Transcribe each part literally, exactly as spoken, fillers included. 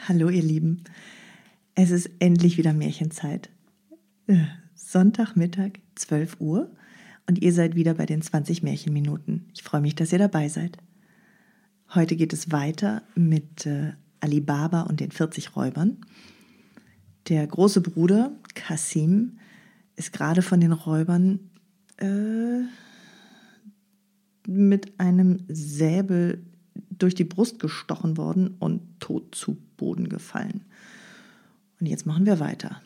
Hallo ihr Lieben, es ist endlich wieder Märchenzeit. Sonntagmittag, zwölf Uhr und ihr seid wieder bei den zwanzig Märchenminuten. Ich freue mich, dass ihr dabei seid. Heute geht es weiter mit äh, Ali Baba und den vierzig Räubern. Der große Bruder, Kasim, ist gerade von den Räubern äh, mit einem Säbel durch die Brust gestochen worden und tot zu Boden gefallen. Und jetzt machen wir weiter.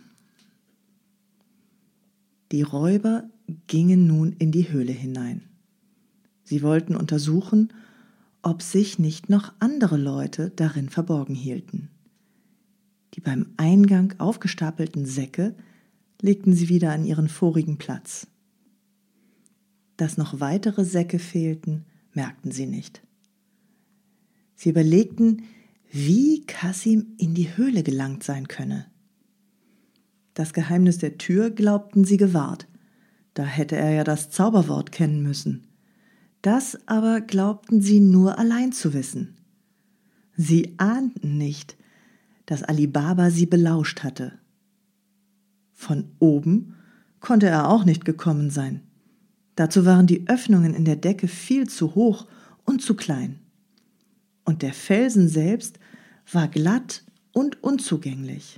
Die Räuber gingen nun in die Höhle hinein. Sie wollten untersuchen, ob sich nicht noch andere Leute darin verborgen hielten. Die beim Eingang aufgestapelten Säcke legten sie wieder an ihren vorigen Platz. Dass noch weitere Säcke fehlten, merkten sie nicht. Sie überlegten, wie Kasim in die Höhle gelangt sein könne. Das Geheimnis der Tür glaubten sie gewahrt. Da hätte er ja das Zauberwort kennen müssen. Das aber glaubten sie nur allein zu wissen. Sie ahnten nicht, dass Ali Baba sie belauscht hatte. Von oben konnte er auch nicht gekommen sein. Dazu waren die Öffnungen in der Decke viel zu hoch und zu klein. Und der Felsen selbst war glatt und unzugänglich.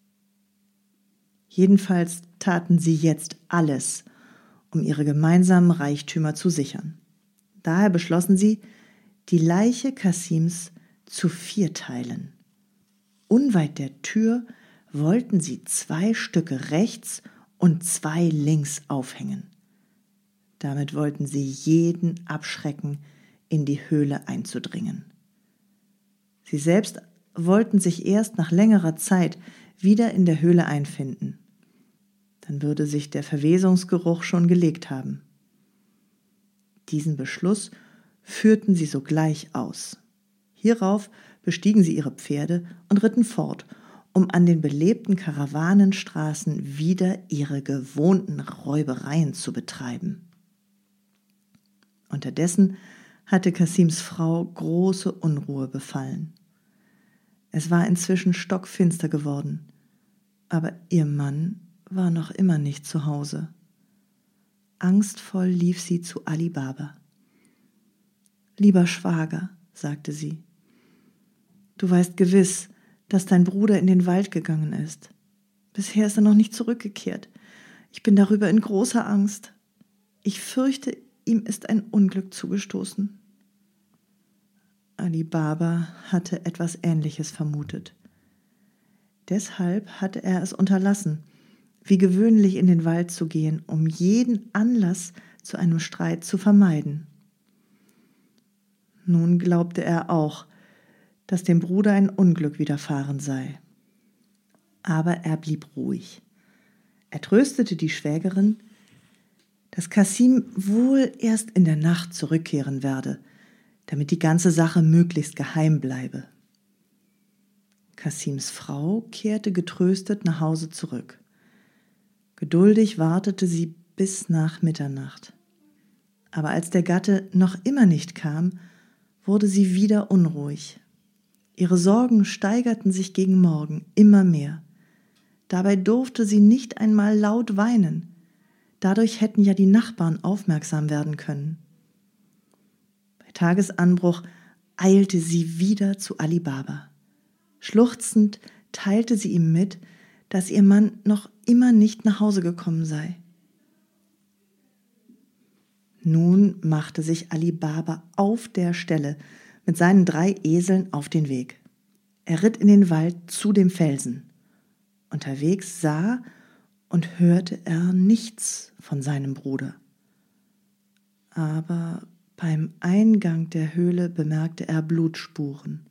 Jedenfalls taten sie jetzt alles, um ihre gemeinsamen Reichtümer zu sichern. Daher beschlossen sie, die Leiche Kasims zu vierteilen. Unweit der Tür wollten sie zwei Stücke rechts und zwei links aufhängen. Damit wollten sie jeden abschrecken, in die Höhle einzudringen. Sie selbst wollten sich erst nach längerer Zeit wieder in der Höhle einfinden. Dann würde sich der Verwesungsgeruch schon gelegt haben. Diesen Beschluss führten sie sogleich aus. Hierauf bestiegen sie ihre Pferde und ritten fort, um an den belebten Karawanenstraßen wieder ihre gewohnten Räubereien zu betreiben. Unterdessen hatte Kasims Frau große Unruhe befallen. Es war inzwischen stockfinster geworden, aber ihr Mann war noch immer nicht zu Hause. Angstvoll lief sie zu Ali Baba. »Lieber Schwager«, sagte sie, »du weißt gewiss, dass dein Bruder in den Wald gegangen ist. Bisher ist er noch nicht zurückgekehrt. Ich bin darüber in großer Angst. Ich fürchte, ihm ist ein Unglück zugestoßen.« Ali Baba hatte etwas Ähnliches vermutet. Deshalb hatte er es unterlassen, wie gewöhnlich in den Wald zu gehen, um jeden Anlass zu einem Streit zu vermeiden. Nun glaubte er auch, dass dem Bruder ein Unglück widerfahren sei. Aber er blieb ruhig. Er tröstete die Schwägerin, dass Kasim wohl erst in der Nacht zurückkehren werde, damit die ganze Sache möglichst geheim bleibe. Kasims Frau kehrte getröstet nach Hause zurück. Geduldig wartete sie bis nach Mitternacht. Aber als der Gatte noch immer nicht kam, wurde sie wieder unruhig. Ihre Sorgen steigerten sich gegen Morgen immer mehr. Dabei durfte sie nicht einmal laut weinen. Dadurch hätten ja die Nachbarn aufmerksam werden können. Bei Tagesanbruch eilte sie wieder zu Ali Baba. Schluchzend teilte sie ihm mit, dass ihr Mann noch immer nicht nach Hause gekommen sei. Nun machte sich Ali Baba auf der Stelle mit seinen drei Eseln auf den Weg. Er ritt in den Wald zu dem Felsen. Unterwegs sah und hörte er nichts von seinem Bruder. Aber beim Eingang der Höhle bemerkte er Blutspuren.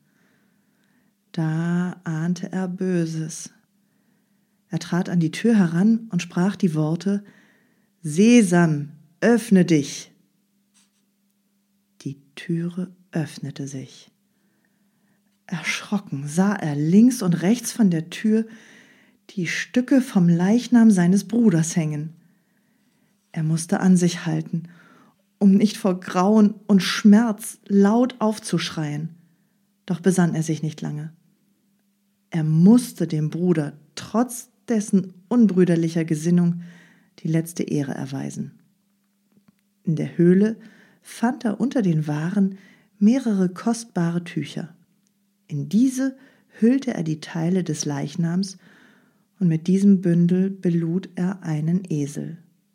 Da ahnte er Böses. Er trat an die Tür heran und sprach die Worte: »Sesam, öffne dich!« Die Türe öffnete sich. Erschrocken sah er links und rechts von der Tür die Stücke vom Leichnam seines Bruders hängen. Er musste an sich halten, um nicht vor Grauen und Schmerz laut aufzuschreien. Doch besann er sich nicht lange. Er musste dem Bruder trotz dessen unbrüderlicher Gesinnung die letzte Ehre erweisen. In der Höhle fand er unter den Waren mehrere kostbare Tücher. In diese hüllte er die Teile des Leichnams und mit diesem Bündel belud er einen Esel.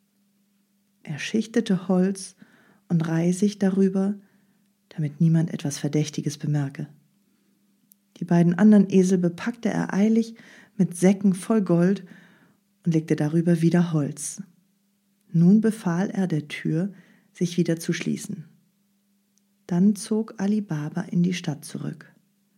Er schichtete Holz und Reisig darüber, damit niemand etwas Verdächtiges bemerke. Die beiden anderen Esel bepackte er eilig mit Säcken voll Gold und legte darüber wieder Holz. Nun befahl er der Tür, sich wieder zu schließen. Dann zog Ali Baba in die Stadt zurück.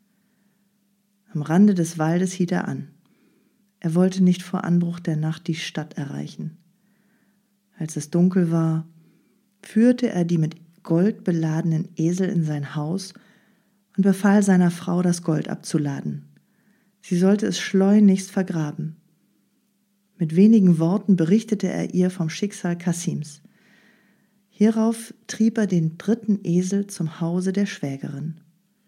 Am Rande des Waldes hielt er an. Er wollte nicht vor Anbruch der Nacht die Stadt erreichen. Als es dunkel war, führte er die mit Gold beladenen Esel in sein Haus und befahl seiner Frau, das Gold abzuladen. Sie sollte es schleunigst vergraben. Mit wenigen Worten berichtete er ihr vom Schicksal Kasims. Hierauf trieb er den dritten Esel zum Hause der Schwägerin.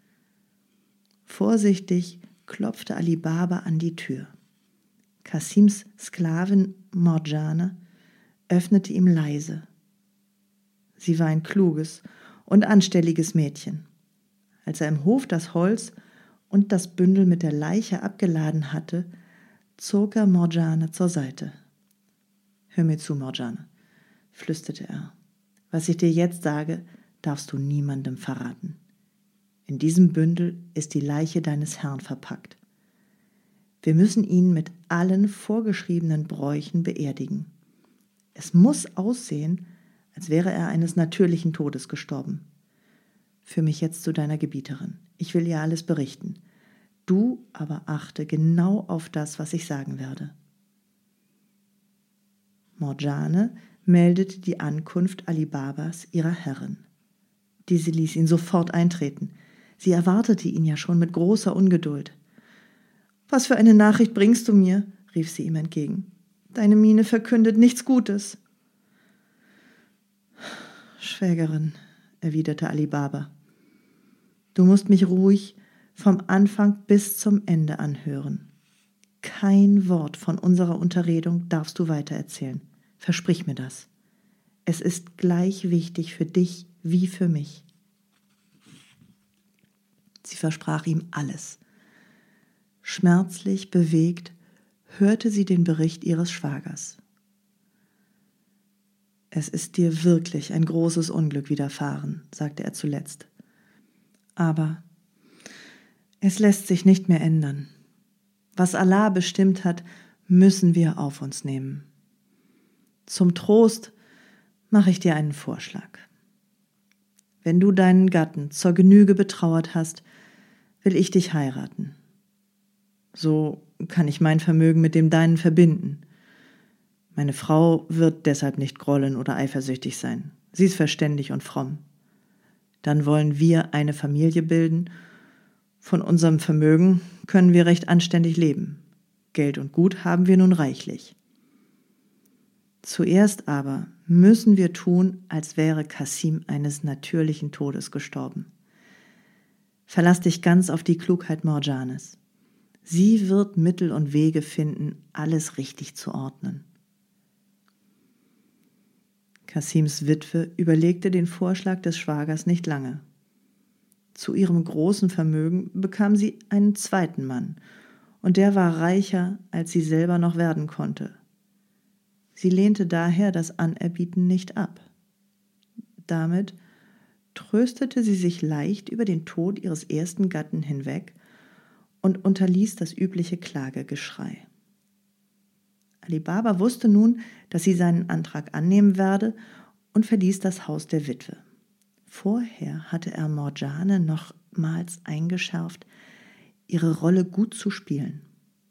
Vorsichtig klopfte Ali Baba an die Tür. Kasims Sklavin Morgiane öffnete ihm leise. Sie war ein kluges und anstelliges Mädchen. Als er im Hof das Holz und das Bündel mit der Leiche abgeladen hatte, zog er Morgiane zur Seite. »Hör mir zu, Morgiane«, flüsterte er. »Was ich dir jetzt sage, darfst du niemandem verraten. In diesem Bündel ist die Leiche deines Herrn verpackt. Wir müssen ihn mit allen vorgeschriebenen Bräuchen beerdigen. Es muss aussehen, als wäre er eines natürlichen Todes gestorben. Führ mich jetzt zu deiner Gebieterin. Ich will ihr alles berichten. Du aber achte genau auf das, was ich sagen werde.« Morgiane meldete die Ankunft Ali Babas ihrer Herrin. Diese ließ ihn sofort eintreten. Sie erwartete ihn ja schon mit großer Ungeduld. »Was für eine Nachricht bringst du mir?« rief sie ihm entgegen. »Deine Miene verkündet nichts Gutes.« »Schwägerin«, erwiderte Ali Baba, »du musst mich ruhig vom Anfang bis zum Ende anhören. Kein Wort von unserer Unterredung darfst du weitererzählen. Versprich mir das. Es ist gleich wichtig für dich wie für mich.« Sie versprach ihm alles. Schmerzlich bewegt hörte sie den Bericht ihres Schwagers. »Es ist dir wirklich ein großes Unglück widerfahren«, sagte er zuletzt. »Aber es lässt sich nicht mehr ändern. Was Allah bestimmt hat, müssen wir auf uns nehmen. Zum Trost mache ich dir einen Vorschlag. Wenn du deinen Gatten zur Genüge betrauert hast, will ich dich heiraten. So kann ich mein Vermögen mit dem deinen verbinden. Meine Frau wird deshalb nicht grollen oder eifersüchtig sein. Sie ist verständig und fromm. Dann wollen wir eine Familie bilden. Von unserem Vermögen können wir recht anständig leben. Geld und Gut haben wir nun reichlich. Zuerst aber müssen wir tun, als wäre Kasim eines natürlichen Todes gestorben. Verlass dich ganz auf die Klugheit Morgianes. Sie wird Mittel und Wege finden, alles richtig zu ordnen.« Kasims Witwe überlegte den Vorschlag des Schwagers nicht lange. Zu ihrem großen Vermögen bekam sie einen zweiten Mann, und der war reicher, als sie selber noch werden konnte. Sie lehnte daher das Anerbieten nicht ab. Damit tröstete sie sich leicht über den Tod ihres ersten Gatten hinweg und unterließ das übliche Klagegeschrei. Ali Baba wusste nun, dass sie seinen Antrag annehmen werde und verließ das Haus der Witwe. Vorher hatte er Morgiane nochmals eingeschärft, ihre Rolle gut zu spielen.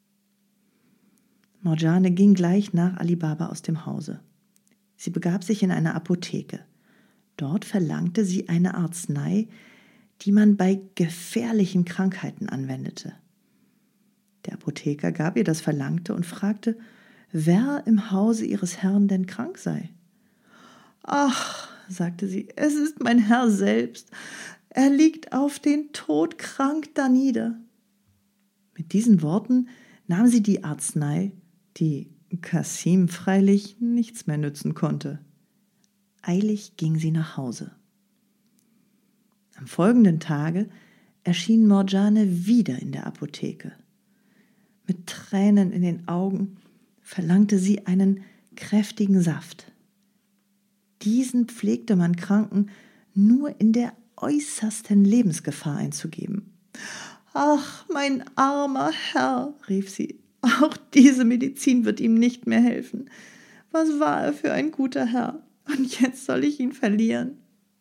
Morgiane ging gleich nach Ali Baba aus dem Hause. Sie begab sich in eine Apotheke. Dort verlangte sie eine Arznei, die man bei gefährlichen Krankheiten anwendete. Der Apotheker gab ihr das Verlangte und fragte, wer im Hause ihres Herrn denn krank sei. »Ach«, sagte sie, »es ist mein Herr selbst. Er liegt auf den Tod krank danieder.« Mit diesen Worten nahm sie die Arznei, die Kasim freilich nichts mehr nützen konnte. Eilig ging sie nach Hause. Am folgenden Tage erschien Morgiane wieder in der Apotheke. Mit Tränen in den Augen verlangte sie einen kräftigen Saft. Diesen pflegte man Kranken nur in der äußersten Lebensgefahr einzugeben. »Ach, mein armer Herr«, rief sie, »auch diese Medizin wird ihm nicht mehr helfen. Was war er für ein guter Herr? Und jetzt soll ich ihn verlieren.«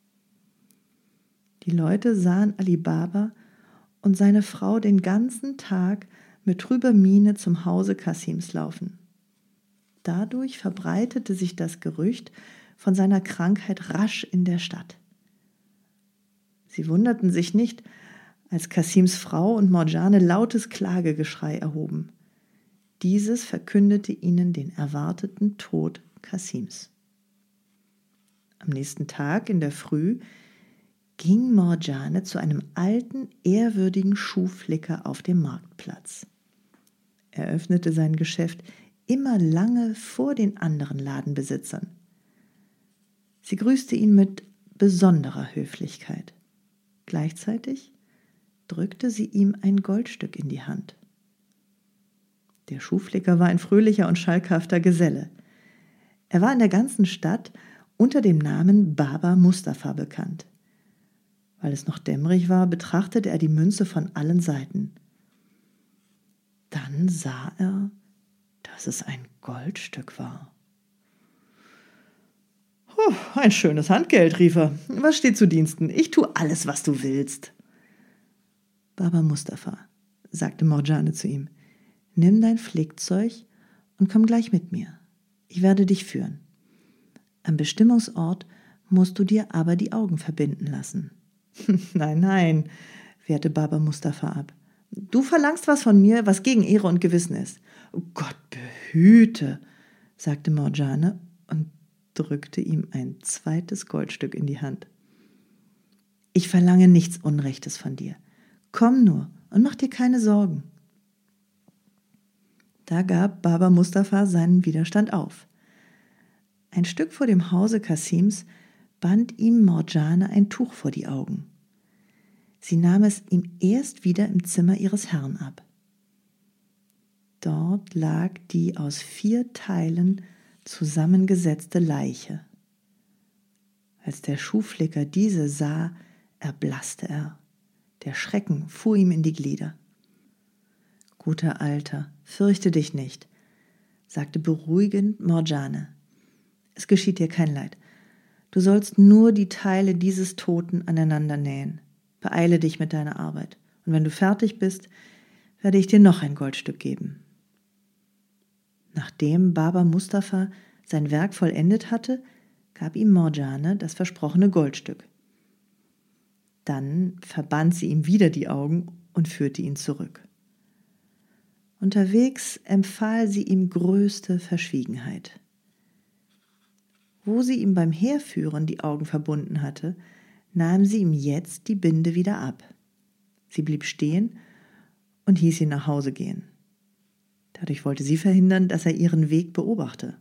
Die Leute sahen Ali Baba und seine Frau den ganzen Tag mit trüber Miene zum Hause Kasims laufen. Dadurch verbreitete sich das Gerücht von seiner Krankheit rasch in der Stadt. Sie wunderten sich nicht, als Kasims Frau und Morgiane lautes Klagegeschrei erhoben. Dieses verkündete ihnen den erwarteten Tod Kasims. Am nächsten Tag in der Früh ging Morgiane zu einem alten, ehrwürdigen Schuhflicker auf dem Marktplatz. Er öffnete sein Geschäft immer lange vor den anderen Ladenbesitzern. Sie grüßte ihn mit besonderer Höflichkeit. Gleichzeitig drückte sie ihm ein Goldstück in die Hand. Der Schuhflicker war ein fröhlicher und schalkhafter Geselle. Er war in der ganzen Stadt unter dem Namen Baba Mustafa bekannt. Weil es noch dämmerig war, betrachtete er die Münze von allen Seiten. Dann sah er, dass es ein Goldstück war. Oh, »Ein schönes Handgeld«, rief er. »Was steht zu Diensten? Ich tue alles, was du willst.« »Baba Mustafa«, sagte Morgiane zu ihm, »nimm dein Flickzeug und komm gleich mit mir. Ich werde dich führen. Am Bestimmungsort musst du dir aber die Augen verbinden lassen.« »Nein, nein«, wehrte Baba Mustafa ab. »Du verlangst was von mir, was gegen Ehre und Gewissen ist.« »Gott behüte«, sagte Morgiane und drückte ihm ein zweites Goldstück in die Hand. »Ich verlange nichts Unrechtes von dir. Komm nur und mach dir keine Sorgen.« Da gab Baba Mustafa seinen Widerstand auf. Ein Stück vor dem Hause Kasims band ihm Morgiane ein Tuch vor die Augen. Sie nahm es ihm erst wieder im Zimmer ihres Herrn ab. Dort lag die aus vier Teilen zusammengesetzte Leiche. Als der Schuhflicker diese sah, erblasste er. Der Schrecken fuhr ihm in die Glieder. »Guter Alter, fürchte dich nicht«, sagte beruhigend Morgiane. »Es geschieht dir kein Leid. Du sollst nur die Teile dieses Toten aneinander nähen. Beeile dich mit deiner Arbeit, und wenn du fertig bist, werde ich dir noch ein Goldstück geben.« Nachdem Baba Mustafa sein Werk vollendet hatte, gab ihm Morgiane das versprochene Goldstück. Dann verband sie ihm wieder die Augen und führte ihn zurück. Unterwegs empfahl sie ihm größte Verschwiegenheit. Wo sie ihm beim Herführen die Augen verbunden hatte, nahm sie ihm jetzt die Binde wieder ab. Sie blieb stehen und hieß ihn nach Hause gehen. Dadurch wollte sie verhindern, dass er ihren Weg beobachte.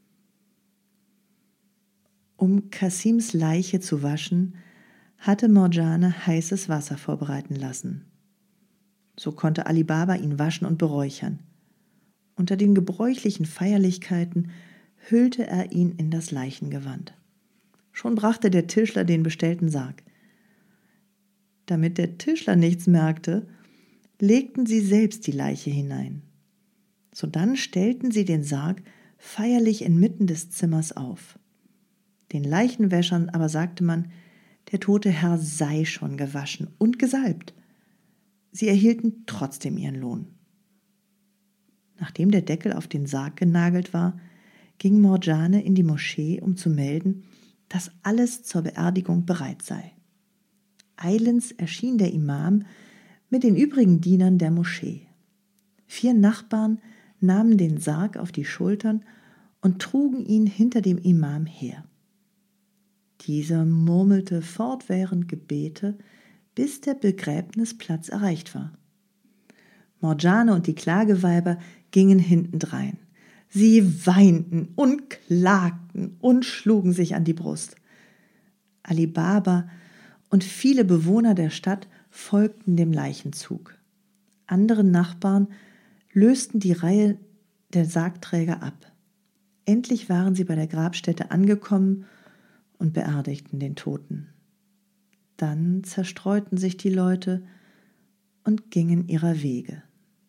Um Kasims Leiche zu waschen, hatte Morgiane heißes Wasser vorbereiten lassen. So konnte Ali Baba ihn waschen und beräuchern. Unter den gebräuchlichen Feierlichkeiten hüllte er ihn in das Leichengewand. Schon brachte der Tischler den bestellten Sarg. Damit der Tischler nichts merkte, legten sie selbst die Leiche hinein. Sodann stellten sie den Sarg feierlich inmitten des Zimmers auf. Den Leichenwäschern aber sagte man, der tote Herr sei schon gewaschen und gesalbt. Sie erhielten trotzdem ihren Lohn. Nachdem der Deckel auf den Sarg genagelt war, ging Morgiane in die Moschee, um zu melden, dass alles zur Beerdigung bereit sei. Eilends erschien der Imam mit den übrigen Dienern der Moschee. Vier Nachbarn nahmen den Sarg auf die Schultern und trugen ihn hinter dem Imam her. Dieser murmelte fortwährend Gebete, bis der Begräbnisplatz erreicht war. Mordjane und die Klageweiber gingen hintendrein. Sie weinten und klagten und schlugen sich an die Brust. Ali Baba und viele Bewohner der Stadt folgten dem Leichenzug. Andere Nachbarn lösten die Reihe der Sargträger ab. Endlich waren sie bei der Grabstätte angekommen und beerdigten den Toten. Dann zerstreuten sich die Leute und gingen ihrer Wege.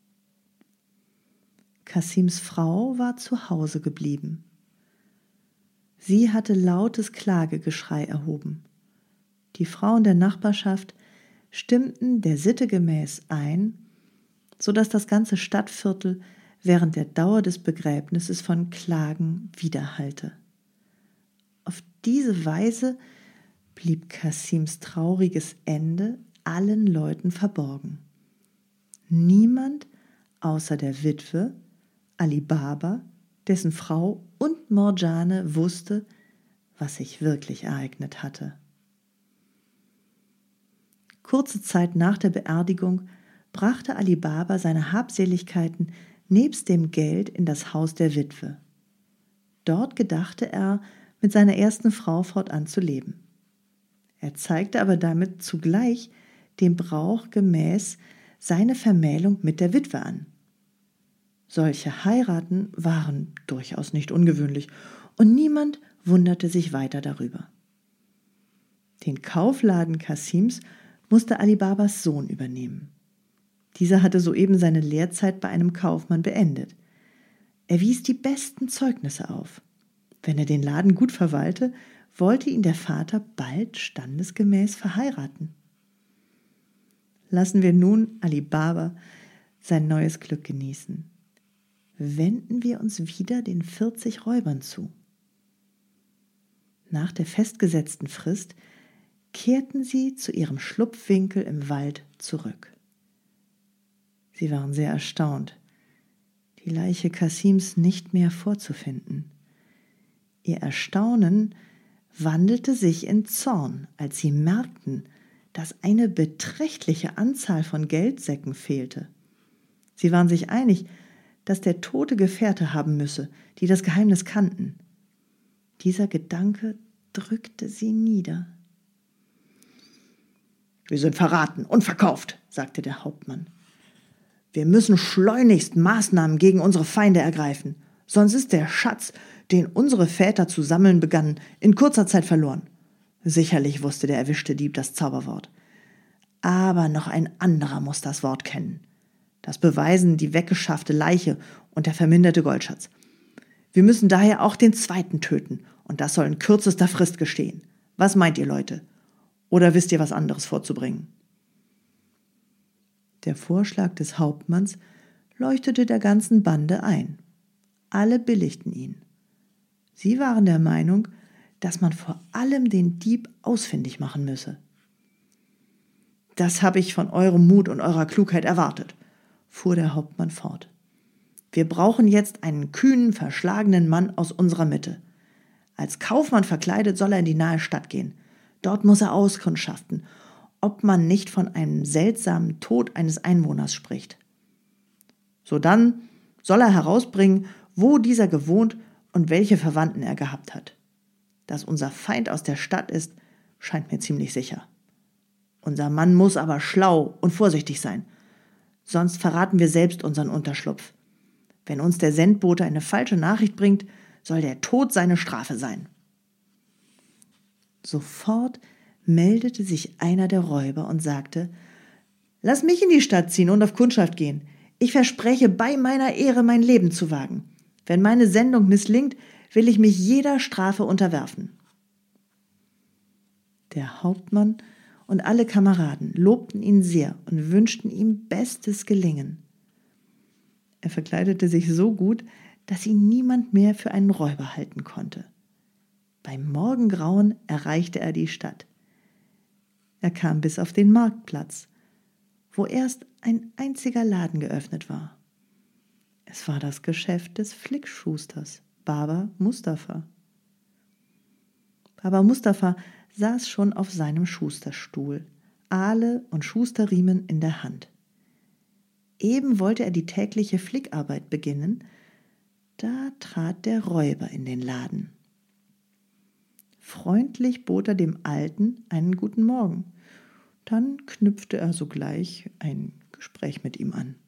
Kasims Frau war zu Hause geblieben. Sie hatte lautes Klagegeschrei erhoben. Die Frauen der Nachbarschaft stimmten der Sitte gemäß ein, so dass das ganze Stadtviertel während der Dauer des Begräbnisses von Klagen widerhallte. Auf diese Weise blieb Kasims trauriges Ende allen Leuten verborgen. Niemand außer der Witwe, Ali Baba, dessen Frau und Mordjane wusste, was sich wirklich ereignet hatte. Kurze Zeit nach der Beerdigung brachte Ali Baba seine Habseligkeiten nebst dem Geld in das Haus der Witwe. Dort gedachte er, mit seiner ersten Frau fortan zu leben. Er zeigte aber damit zugleich dem Brauch gemäß seine Vermählung mit der Witwe an. Solche Heiraten waren durchaus nicht ungewöhnlich und niemand wunderte sich weiter darüber. Den Kaufladen Kasims musste Ali Babas Sohn übernehmen. Dieser hatte soeben seine Lehrzeit bei einem Kaufmann beendet. Er wies die besten Zeugnisse auf. Wenn er den Laden gut verwalte, wollte ihn der Vater bald standesgemäß verheiraten. Lassen wir nun Ali Baba sein neues Glück genießen. Wenden wir uns wieder den vierzig Räubern zu. Nach der festgesetzten Frist kehrten sie zu ihrem Schlupfwinkel im Wald zurück. Sie waren sehr erstaunt, die Leiche Kasims nicht mehr vorzufinden. Ihr Erstaunen wandelte sich in Zorn, als sie merkten, dass eine beträchtliche Anzahl von Geldsäcken fehlte. Sie waren sich einig, dass der Tote Gefährte haben müsse, die das Geheimnis kannten. Dieser Gedanke drückte sie nieder. »Wir sind verraten und verkauft«, sagte der Hauptmann. »Wir müssen schleunigst Maßnahmen gegen unsere Feinde ergreifen, sonst ist der Schatz, den unsere Väter zu sammeln begannen, in kurzer Zeit verloren.« Sicherlich wusste der erwischte Dieb das Zauberwort. Aber noch ein anderer muss das Wort kennen. Das beweisen die weggeschaffte Leiche und der verminderte Goldschatz. Wir müssen daher auch den zweiten töten, und das soll in kürzester Frist geschehen. Was meint ihr, Leute? Oder wisst ihr was anderes vorzubringen? Der Vorschlag des Hauptmanns leuchtete der ganzen Bande ein. Alle billigten ihn. Sie waren der Meinung, dass man vor allem den Dieb ausfindig machen müsse. »Das habe ich von eurem Mut und eurer Klugheit erwartet«, fuhr der Hauptmann fort. »Wir brauchen jetzt einen kühnen, verschlagenen Mann aus unserer Mitte. Als Kaufmann verkleidet soll er in die nahe Stadt gehen. Dort muss er auskundschaften, ob man nicht von einem seltsamen Tod eines Einwohners spricht. Sodann soll er herausbringen, wo dieser gewohnt und welche Verwandten er gehabt hat. Dass unser Feind aus der Stadt ist, scheint mir ziemlich sicher. Unser Mann muss aber schlau und vorsichtig sein, sonst verraten wir selbst unseren Unterschlupf. Wenn uns der Sendbote eine falsche Nachricht bringt, soll der Tod seine Strafe sein.« Sofort meldete sich einer der Räuber und sagte: »Lass mich in die Stadt ziehen und auf Kundschaft gehen. Ich verspreche, bei meiner Ehre mein Leben zu wagen. Wenn meine Sendung misslingt, will ich mich jeder Strafe unterwerfen.« Der Hauptmann und alle Kameraden lobten ihn sehr und wünschten ihm bestes Gelingen. Er verkleidete sich so gut, dass ihn niemand mehr für einen Räuber halten konnte. Beim Morgengrauen erreichte er die Stadt. Er kam bis auf den Marktplatz, wo erst ein einziger Laden geöffnet war. Es war das Geschäft des Flickschusters, Baba Mustafa. Baba Mustafa saß schon auf seinem Schusterstuhl, Ahle und Schusterriemen in der Hand. Eben wollte er die tägliche Flickarbeit beginnen, da trat der Räuber in den Laden. Freundlich bot er dem Alten einen guten Morgen. Dann knüpfte er sogleich ein Gespräch mit ihm an.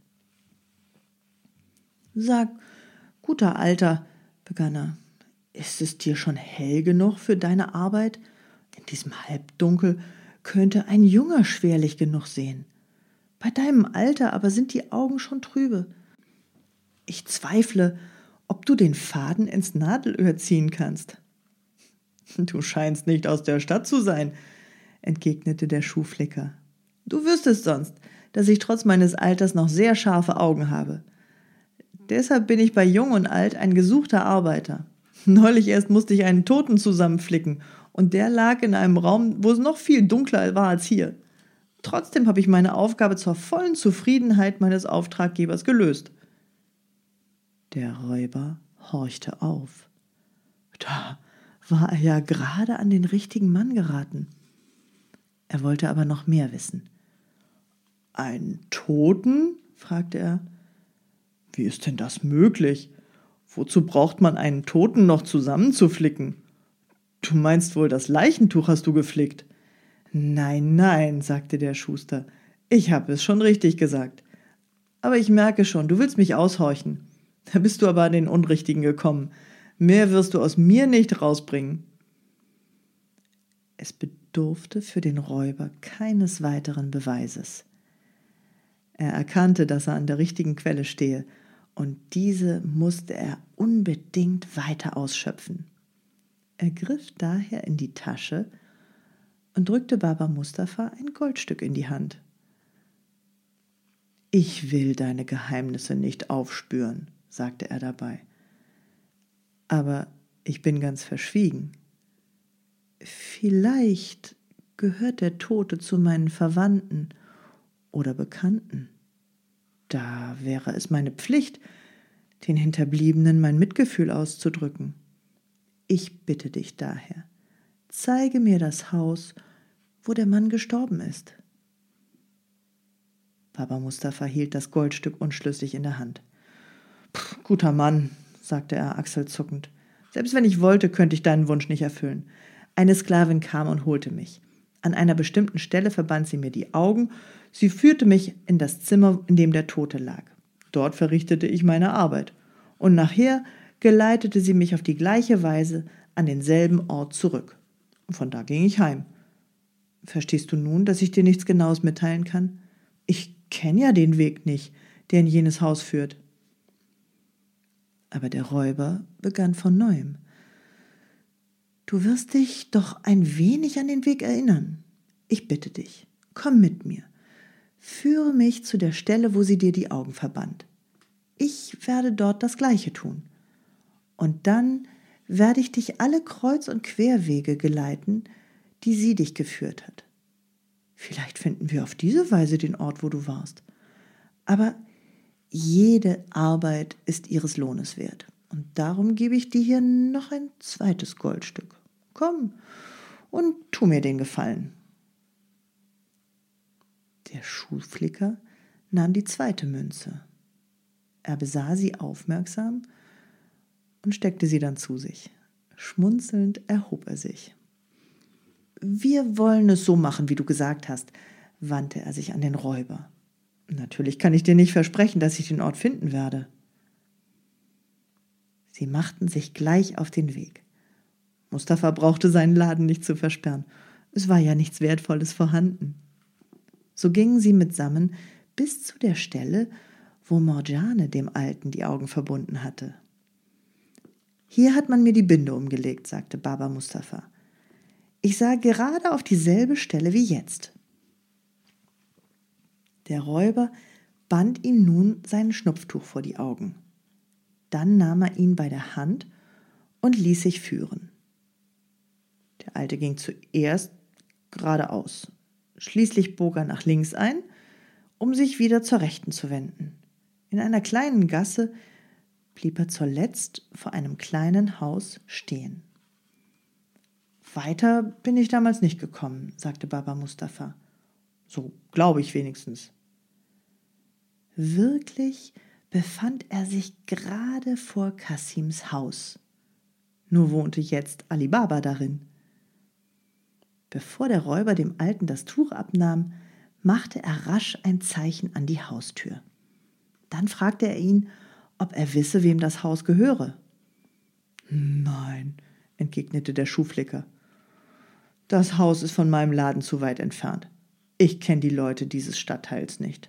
»Sag, guter Alter«, begann er, »ist es dir schon hell genug für deine Arbeit? In diesem Halbdunkel könnte ein Junger schwerlich genug sehen. Bei deinem Alter aber sind die Augen schon trübe. Ich zweifle, ob du den Faden ins Nadelöhr ziehen kannst.« »Du scheinst nicht aus der Stadt zu sein«, entgegnete der Schuhflicker. »Du wüsstest sonst, dass ich trotz meines Alters noch sehr scharfe Augen habe. Deshalb bin ich bei Jung und Alt ein gesuchter Arbeiter. Neulich erst musste ich einen Toten zusammenflicken, und der lag in einem Raum, wo es noch viel dunkler war als hier. Trotzdem habe ich meine Aufgabe zur vollen Zufriedenheit meines Auftraggebers gelöst.« Der Räuber horchte auf. Da war er ja gerade an den richtigen Mann geraten. Er wollte aber noch mehr wissen. »Einen Toten?« fragte er. »Wie ist denn das möglich? Wozu braucht man einen Toten noch zusammenzuflicken? Du meinst wohl, das Leichentuch hast du geflickt?« »Nein, nein«, sagte der Schuster, »ich habe es schon richtig gesagt. Aber ich merke schon, du willst mich aushorchen. Da bist du aber an den Unrichtigen gekommen. Mehr wirst du aus mir nicht rausbringen.« Es bedurfte für den Räuber keines weiteren Beweises. Er erkannte, dass er an der richtigen Quelle stehe, und diese musste er unbedingt weiter ausschöpfen. Er griff daher in die Tasche und drückte Baba Mustafa ein Goldstück in die Hand. »Ich will deine Geheimnisse nicht aufspüren«, sagte er dabei. »Aber ich bin ganz verschwiegen. Vielleicht gehört der Tote zu meinen Verwandten oder Bekannten. Da wäre es meine Pflicht, den Hinterbliebenen mein Mitgefühl auszudrücken. Ich bitte dich daher, zeige mir das Haus, wo der Mann gestorben ist.« Baba Mustafa hielt das Goldstück unschlüssig in der Hand. »Pff, guter Mann«, sagte er achselzuckend, »selbst wenn ich wollte, könnte ich deinen Wunsch nicht erfüllen. Eine Sklavin kam und holte mich. An einer bestimmten Stelle verband sie mir die Augen. Sie führte mich in das Zimmer, in dem der Tote lag. Dort verrichtete ich meine Arbeit. Und nachher geleitete sie mich auf die gleiche Weise an denselben Ort zurück. Und von da ging ich heim. Verstehst du nun, dass ich dir nichts Genaues mitteilen kann? Ich kenne ja den Weg nicht, der in jenes Haus führt.« Aber der Räuber begann von neuem. »Du wirst dich doch ein wenig an den Weg erinnern. Ich bitte dich, komm mit mir. Führe mich zu der Stelle, wo sie dir die Augen verband. Ich werde dort das Gleiche tun. Und dann werde ich dich alle Kreuz- und Querwege geleiten, die sie dich geführt hat. Vielleicht finden wir auf diese Weise den Ort, wo du warst. Aber jede Arbeit ist ihres Lohnes wert. Und darum gebe ich dir hier noch ein zweites Goldstück. Komm und tu mir den Gefallen.« Der Schuhflicker nahm die zweite Münze. Er besah sie aufmerksam und steckte sie dann zu sich. Schmunzelnd erhob er sich. »Wir wollen es so machen, wie du gesagt hast«, wandte er sich an den Räuber. »Natürlich kann ich dir nicht versprechen, dass ich den Ort finden werde.« Sie machten sich gleich auf den Weg. Mustafa brauchte seinen Laden nicht zu versperren. Es war ja nichts Wertvolles vorhanden. So gingen sie mitsammen bis zu der Stelle, wo Mordjane dem Alten die Augen verbunden hatte. »Hier hat man mir die Binde umgelegt«, sagte Baba Mustafa. »Ich sah gerade auf dieselbe Stelle wie jetzt.« Der Räuber band ihm nun sein Schnupftuch vor die Augen. Dann nahm er ihn bei der Hand und ließ sich führen. Der Alte ging zuerst geradeaus. Schließlich bog er nach links ein, um sich wieder zur Rechten zu wenden. In einer kleinen Gasse blieb er zuletzt vor einem kleinen Haus stehen. »Weiter bin ich damals nicht gekommen«, sagte Baba Mustafa. »So glaube ich wenigstens.« Wirklich befand er sich gerade vor Kasims Haus. Nur wohnte jetzt Ali Baba darin. Bevor der Räuber dem Alten das Tuch abnahm, machte er rasch ein Zeichen an die Haustür. Dann fragte er ihn, ob er wisse, wem das Haus gehöre. »Nein«, entgegnete der Schuhflicker. »Das Haus ist von meinem Laden zu weit entfernt. Ich kenne die Leute dieses Stadtteils nicht.«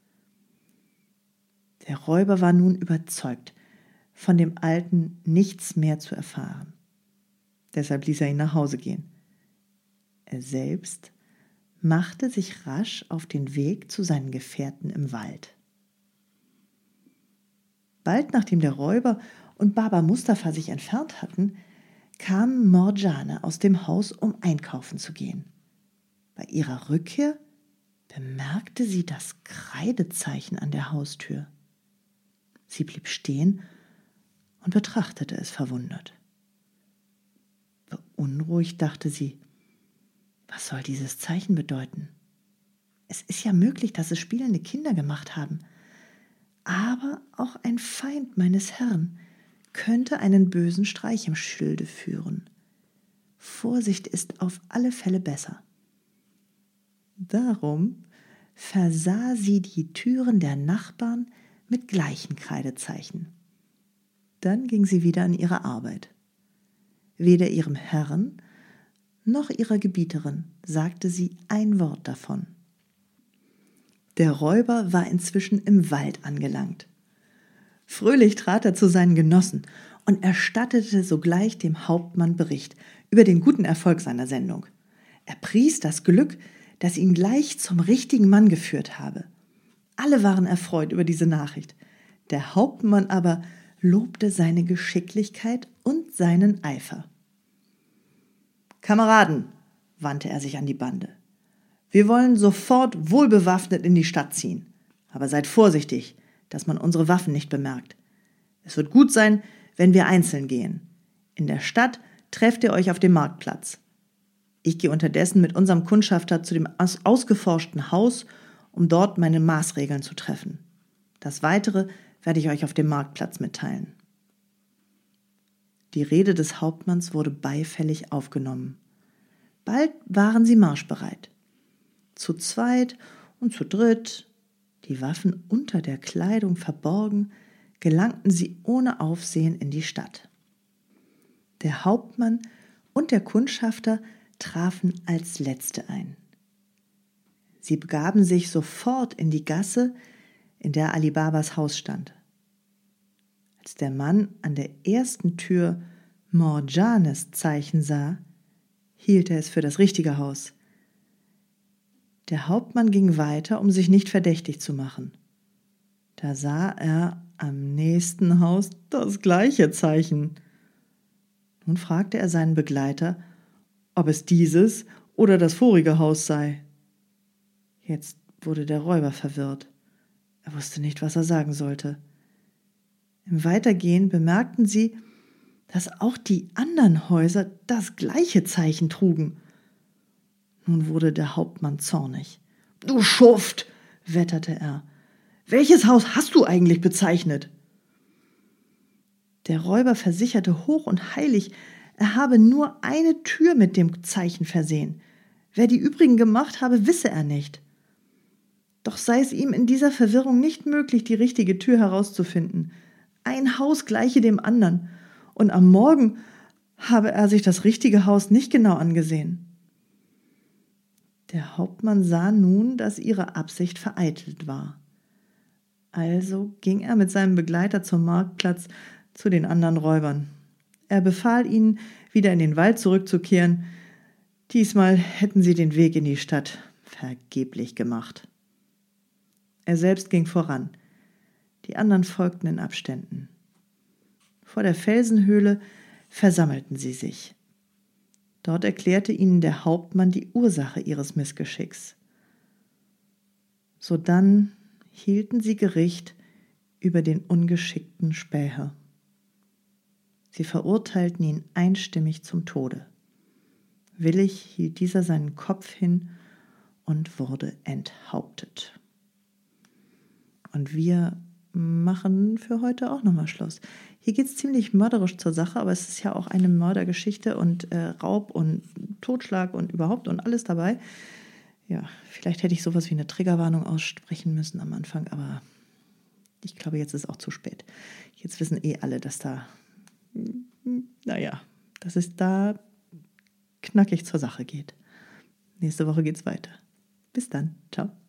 Der Räuber war nun überzeugt, von dem Alten nichts mehr zu erfahren. Deshalb ließ er ihn nach Hause gehen. Er selbst machte sich rasch auf den Weg zu seinen Gefährten im Wald. Bald nachdem der Räuber und Baba Mustafa sich entfernt hatten, kam Morgiane aus dem Haus, um einkaufen zu gehen. Bei ihrer Rückkehr bemerkte sie das Kreidezeichen an der Haustür. Sie blieb stehen und betrachtete es verwundert. Beunruhigt dachte sie, was soll dieses Zeichen bedeuten? Es ist ja möglich, dass es spielende Kinder gemacht haben. Aber auch ein Feind meines Herrn könnte einen bösen Streich im Schilde führen. Vorsicht ist auf alle Fälle besser. Darum versah sie die Türen der Nachbarn mit gleichen Kreidezeichen. Dann ging sie wieder an ihre Arbeit. Weder ihrem Herrn noch ihrer Gebieterin sagte sie ein Wort davon. Der Räuber war inzwischen im Wald angelangt. Fröhlich trat er zu seinen Genossen und erstattete sogleich dem Hauptmann Bericht über den guten Erfolg seiner Sendung. Er pries das Glück, das ihn gleich zum richtigen Mann geführt habe. Alle waren erfreut über diese Nachricht. Der Hauptmann aber lobte seine Geschicklichkeit und seinen Eifer. »Kameraden«, wandte er sich an die Bande, »wir wollen sofort wohlbewaffnet in die Stadt ziehen. Aber seid vorsichtig, dass man unsere Waffen nicht bemerkt. Es wird gut sein, wenn wir einzeln gehen. In der Stadt trefft ihr euch auf dem Marktplatz. Ich gehe unterdessen mit unserem Kundschafter zu dem aus- ausgeforschten Haus, um dort meine Maßregeln zu treffen. Das Weitere werde ich euch auf dem Marktplatz mitteilen.« Die Rede des Hauptmanns wurde beifällig aufgenommen. Bald waren sie marschbereit. Zu zweit und zu dritt, die Waffen unter der Kleidung verborgen, gelangten sie ohne Aufsehen in die Stadt. Der Hauptmann und der Kundschafter trafen als Letzte ein. Sie begaben sich sofort in die Gasse, in der Ali Babas Haus stand. Als der Mann an der ersten Tür Morgianes Zeichen sah, hielt er es für das richtige Haus. Der Hauptmann ging weiter, um sich nicht verdächtig zu machen. Da sah er am nächsten Haus das gleiche Zeichen. Nun fragte er seinen Begleiter, ob es dieses oder das vorige Haus sei. Jetzt wurde der Räuber verwirrt. Er wusste nicht, was er sagen sollte. Im Weitergehen bemerkten sie, dass auch die anderen Häuser das gleiche Zeichen trugen. Nun wurde der Hauptmann zornig. »Du Schuft«, wetterte er, »welches Haus hast du eigentlich bezeichnet?« Der Räuber versicherte hoch und heilig, er habe nur eine Tür mit dem Zeichen versehen. Wer die übrigen gemacht habe, wisse er nicht. Doch sei es ihm in dieser Verwirrung nicht möglich, die richtige Tür herauszufinden. Ein Haus gleiche dem anderen, und am Morgen habe er sich das richtige Haus nicht genau angesehen. Der Hauptmann sah nun, dass ihre Absicht vereitelt war. Also ging er mit seinem Begleiter zum Marktplatz zu den anderen Räubern. Er befahl ihnen, wieder in den Wald zurückzukehren. Diesmal hätten sie den Weg in die Stadt vergeblich gemacht. Er selbst ging voran. Die anderen folgten in Abständen. Vor der Felsenhöhle versammelten sie sich. Dort erklärte ihnen der Hauptmann die Ursache ihres Missgeschicks. Sodann hielten sie Gericht über den ungeschickten Späher. Sie verurteilten ihn einstimmig zum Tode. Willig hielt dieser seinen Kopf hin und wurde enthauptet. Und wir machen für heute auch nochmal Schluss. Hier geht es ziemlich mörderisch zur Sache, aber es ist ja auch eine Mördergeschichte und äh, Raub und Totschlag und überhaupt und alles dabei. Ja, vielleicht hätte ich sowas wie eine Triggerwarnung aussprechen müssen am Anfang, aber ich glaube, jetzt ist auch zu spät. Jetzt wissen eh alle, dass da, naja, dass es da knackig zur Sache geht. Nächste Woche geht's weiter. Bis dann. Ciao.